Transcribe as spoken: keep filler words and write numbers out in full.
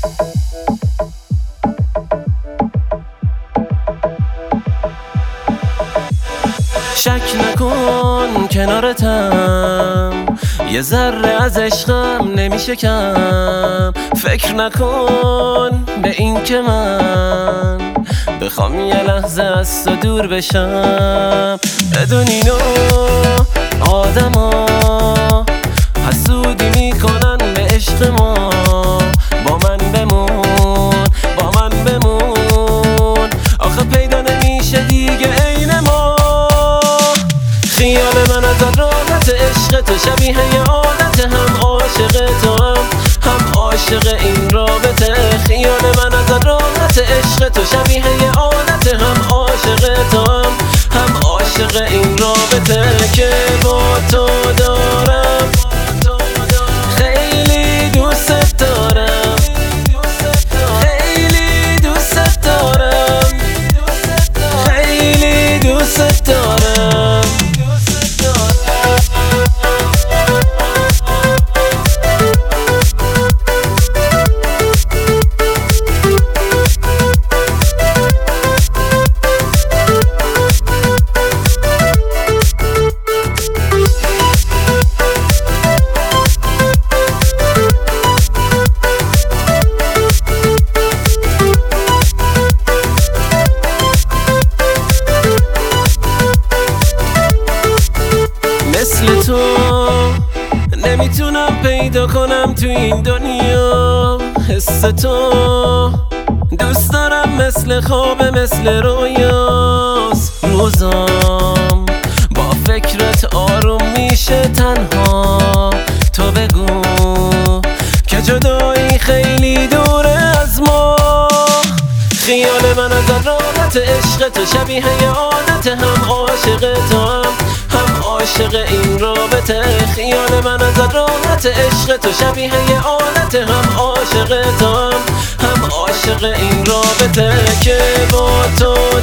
شک نکن کنارتم، یه ذره از عشقم نمیشه کم. فکر نکن به این که من بخوام یه لحظه از تو دور بشم. بدون اینو آدما حسودی میکنن به عشق ما. با من بمون، با من بمون، آخه پیدا نمیشه دیگه عین ما. خیال من از راحت عشق تو شبیه یه عادت، هم عاشق تو هم هم عاشق این رابطه. خیال من از راحت عشق تو شبیه یه عادت، هم عاشق تو هم هم عاشق این رابطه که با تو دارم. خیلی دوست دارم، خیلی دوست دارم، خیلی دوست دارم. مثل تو نمیتونم پیدا کنم تو این دنیا. حس تو دوست دارم، مثل خواب مثل رویاست. روزام با فکرت آروم میشه تنها. تو بگو که جدایی خیلی دوره از ما. خیال من از راحت عشق تو شبیه یه عادت، هم عاشق تو هم هم عاشق این رابطه. خیال من از راحت عشق تو شبیه یه عادت، هم عاشق تو هم هم عاشق این رابطه که با تو